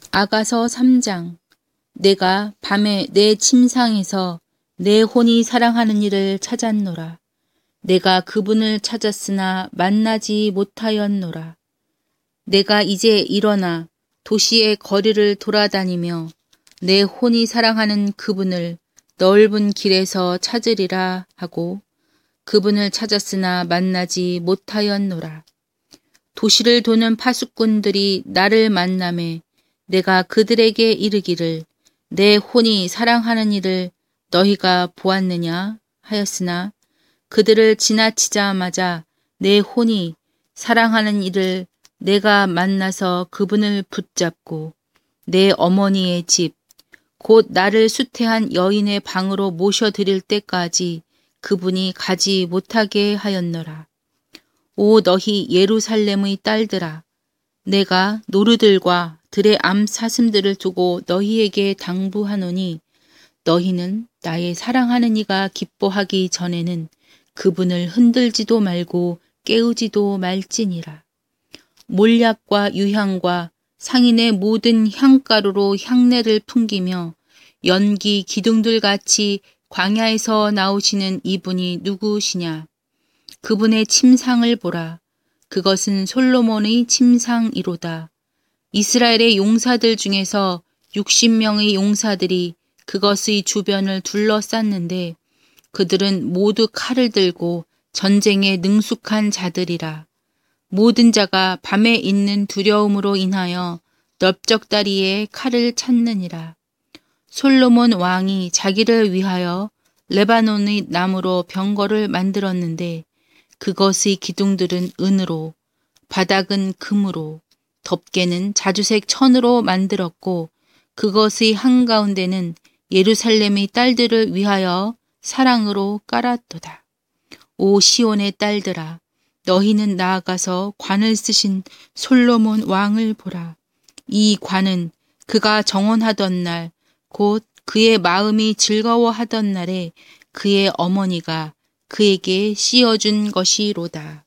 아가서 3장. 내가 밤에 내 침상에서 내 혼이 사랑하는 이를 찾았노라. 내가 그분을 찾았으나 만나지 못하였노라. 내가 이제 일어나 도시의 거리를 돌아다니며 내 혼이 사랑하는 그분을 넓은 길에서 찾으리라 하고 그분을 찾았으나 만나지 못하였노라. 도시를 도는 파수꾼들이 나를 만나매 내가 그들에게 이르기를 내 혼이 사랑하는 이를 너희가 보았느냐 하였으나 그들을 지나치자마자 내 혼이 사랑하는 이를 내가 만나서 그분을 붙잡고 내 어머니의 집, 곧 나를 수태한 여인의 방으로 모셔드릴 때까지 그분이 가지 못하게 하였노라. 오 너희 예루살렘의 딸들아, 내가 노루들과 들의 암사슴들을 두고 너희에게 당부하노니 너희는 나의 사랑하는 이가 기뻐하기 전에는 그분을 흔들지도 말고 깨우지도 말지니라. 몰약과 유향과 상인의 모든 향가루로 향내를 풍기며 연기 기둥들같이 광야에서 나오시는 이분이 누구시냐? 그분의 침상을 보라. 그것은 솔로몬의 침상이로다. 이스라엘의 용사들 중에서 60명의 용사들이 그것의 주변을 둘러쌌는데 그들은 모두 칼을 들고 전쟁에 능숙한 자들이라. 모든 자가 밤에 있는 두려움으로 인하여 넓적다리에 칼을 찾느니라. 솔로몬 왕이 자기를 위하여 레바논의 나무로 병거를 만들었는데 그것의 기둥들은 은으로, 바닥은 금으로, 덮개는 자주색 천으로 만들었고 그것의 한가운데는 예루살렘의 딸들을 위하여 사랑으로 깔았도다. 오 시온의 딸들아, 너희는 나아가서 관을 쓰신 솔로몬 왕을 보라. 이 관은 그가 정원하던 날, 곧 그의 마음이 즐거워하던 날에 그의 어머니가 그에게 씌워준 것이로다.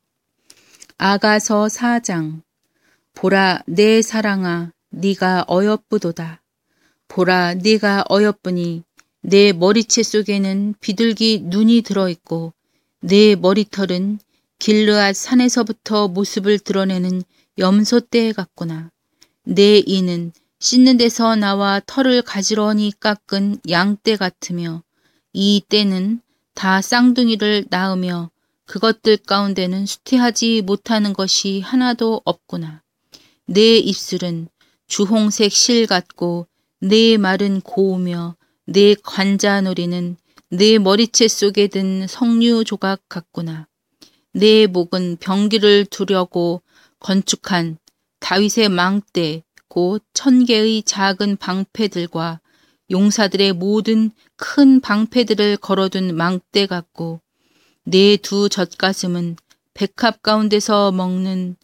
아가서 4장. 보라 내 사랑아, 네가 어여쁘도다. 보라 네가 어여쁘니 내 머리채 속에는 비둘기 눈이 들어있고 내 머리털은 길르앗 산에서부터 모습을 드러내는 염소떼 같구나. 내 이는 씻는 데서 나와 털을 가지런히 깎은 양떼 같으며 이 떼는 다 쌍둥이를 낳으며 그것들 가운데는 수태하지 못하는 것이 하나도 없구나. 내 입술은 주홍색 실 같고 내 말은 고우며 내 관자놀이는 내 머리채 속에 든 석류 조각 같구나. 내 목은 병기를 두려고 건축한 다윗의 망대 곧 1000개의 작은 방패들과 용사들의 모든 큰 방패들을 걸어둔 망대 같고 내 두 젖가슴은 백합 가운데서 먹는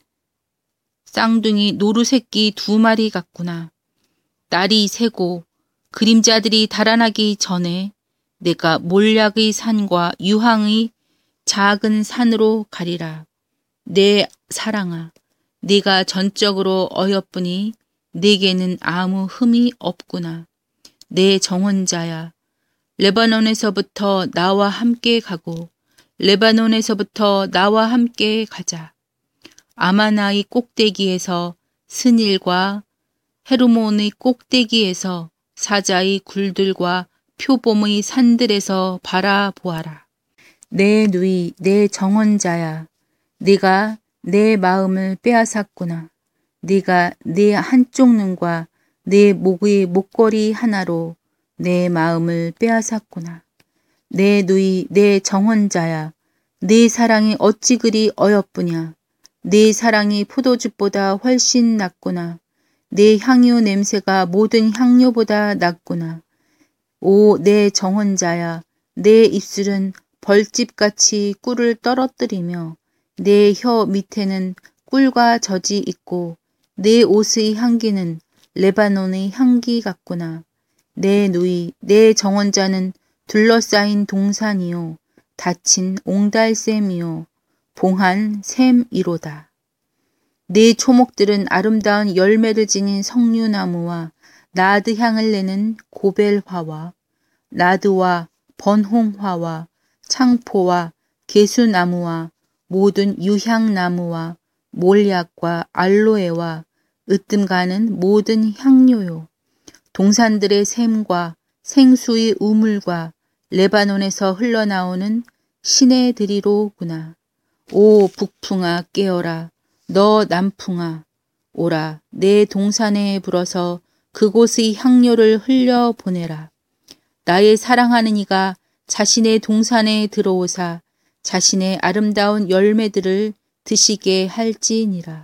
쌍둥이 노루새끼 2마리 같구나. 날이 새고 그림자들이 달아나기 전에 내가 몰약의 산과 유황의 작은 산으로 가리라. 내 사랑아, 네가 전적으로 어여쁘니 네게는 아무 흠이 없구나. 내 정혼자야, 레바논에서부터 나와 함께 가고 레바논에서부터 나와 함께 가자. 아마나의 꼭대기에서 스닐과 헤르몬의 꼭대기에서 사자의 굴들과 표봄의 산들에서 바라보아라. 내 누이, 내 정혼자야, 네가 내 마음을 빼앗았구나. 네가 내 한쪽 눈과 내 목의 목걸이 하나로 내 마음을 빼앗았구나. 내 누이, 내 정혼자야, 네 사랑이 어찌 그리 어여쁘냐. 네 사랑이 포도즙보다 훨씬 낫구나. 내 향유 냄새가 모든 향료보다 낫구나. 오, 내 정혼자야, 내 입술은 벌집같이 꿀을 떨어뜨리며 내 혀 밑에는 꿀과 젖이 있고 내 옷의 향기는 레바논의 향기 같구나. 내 누이, 내 정혼자는 둘러싸인 동산이요 닫힌 옹달샘이요 봉한 샘이로다. 내 초목들은 아름다운 열매를 지닌 석류나무와 나드 향을 내는 고벨화와 나드와 번홍화와 창포와 개수나무와 모든 유향나무와 몰약과 알로에와 으뜸 가는 모든 향료요. 동산들의 샘과 생수의 우물과 레바논에서 흘러나오는 시내들이로구나. 오 북풍아 깨어라. 너 남풍아 오라. 내 동산에 불어서 그곳의 향료를 흘려보내라. 나의 사랑하는 이가 자신의 동산에 들어오사 자신의 아름다운 열매들을 드시게 할지니라.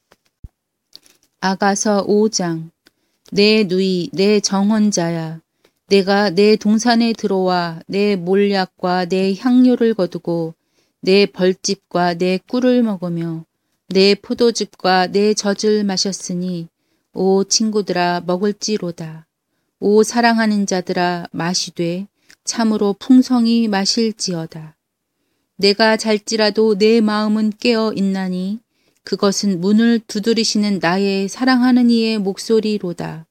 아가서 5장. 내 누이 내 정헌자야. 내가 내 동산에 들어와 내 몰약과 내 향료를 거두고 내 벌집과 내 꿀을 먹으며 내 포도즙과 내 젖을 마셨으니 오 친구들아 먹을지로다. 오 사랑하는 자들아 마시되 참으로 풍성히 마실지어다. 내가 잘지라도 내 마음은 깨어 있나니 그것은 문을 두드리시는 나의 사랑하는 이의 목소리로다.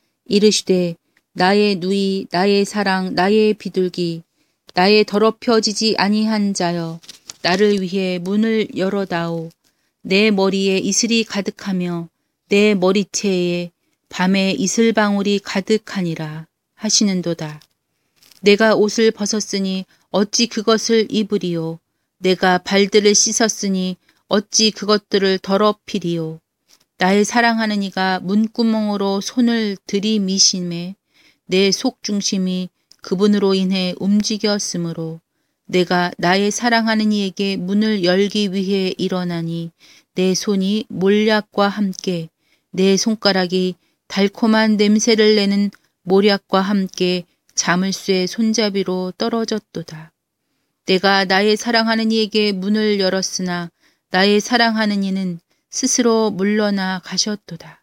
이르시되 나의 누이 나의 사랑 나의 비둘기 나의 더럽혀지지 아니한 자여 나를 위해 문을 열어다오. 내 머리에 이슬이 가득하며 내 머리채에 밤에 이슬방울이 가득하니라 하시는도다. 내가 옷을 벗었으니 어찌 그것을 입으리요. 내가 발들을 씻었으니 어찌 그것들을 더럽히리요. 나의 사랑하는 이가 문구멍으로 손을 들이미심에 내 속중심이 그분으로 인해 움직였으므로 내가 나의 사랑하는 이에게 문을 열기 위해 일어나니 내 손이 몰약과 함께 내 손가락이 달콤한 냄새를 내는 모략과 함께 자물쇠 손잡이로 떨어졌도다. 내가 나의 사랑하는 이에게 문을 열었으나 나의 사랑하는 이는 스스로 물러나 가셨도다.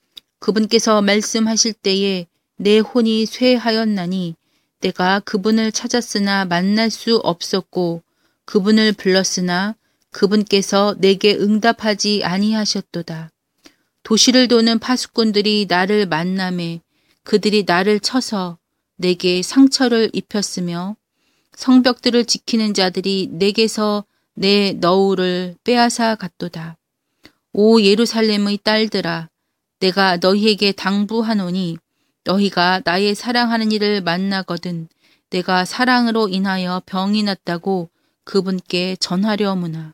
그분께서 말씀하실 때에 내 혼이 쇠하였나니 내가 그분을 찾았으나 만날 수 없었고 그분을 불렀으나 그분께서 내게 응답하지 아니하셨도다. 도시를 도는 파수꾼들이 나를 만나매 그들이 나를 쳐서 내게 상처를 입혔으며 성벽들을 지키는 자들이 내게서 내 너울을 빼앗아 갔도다. 오 예루살렘의 딸들아, 내가 너희에게 당부하노니 너희가 나의 사랑하는 이를 만나거든 내가 사랑으로 인하여 병이 났다고 그분께 전하려무나.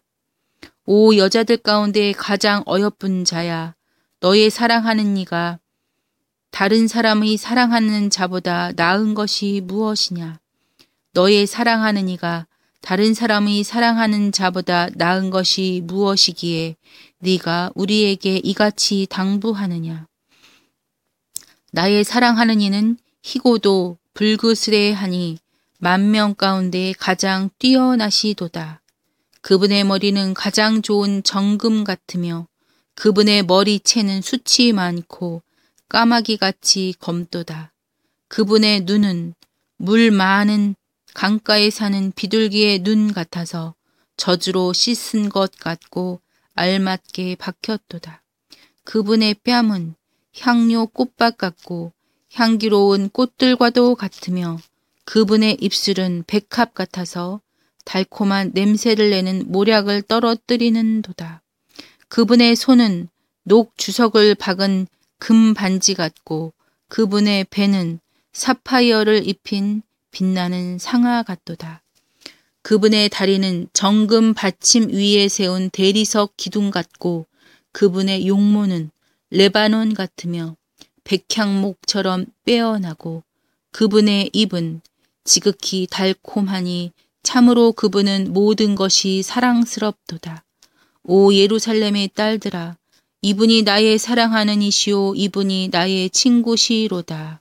오 여자들 가운데 가장 어여쁜 자야, 너의 사랑하는 이가 다른 사람의 사랑하는 자보다 나은 것이 무엇이냐. 너의 사랑하는 이가 다른 사람의 사랑하는 자보다 나은 것이 무엇이기에 네가 우리에게 이같이 당부하느냐. 나의 사랑하는 이는 희고도 불그스레하니 10,000명 가운데 가장 뛰어나시도다. 그분의 머리는 가장 좋은 정금 같으며 그분의 머리채는 숱이 많고 까마귀같이 검도다. 그분의 눈은 물 많은 강가에 사는 비둘기의 눈 같아서 젖으로 씻은 것 같고 알맞게 박혔도다. 그분의 뺨은 향료 꽃밭 같고 향기로운 꽃들과도 같으며 그분의 입술은 백합 같아서 달콤한 냄새를 내는 모략을 떨어뜨리는도다. 그분의 손은 녹 주석을 박은 금 반지 같고 그분의 배는 사파이어를 입힌 빛나는 상아 같도다. 그분의 다리는 정금 받침 위에 세운 대리석 기둥 같고 그분의 용모는 레바논 같으며 백향목처럼 빼어나고 그분의 입은 지극히 달콤하니 참으로 그분은 모든 것이 사랑스럽도다. 오 예루살렘의 딸들아, 이분이 나의 사랑하는 이시오 이분이 나의 친구시로다.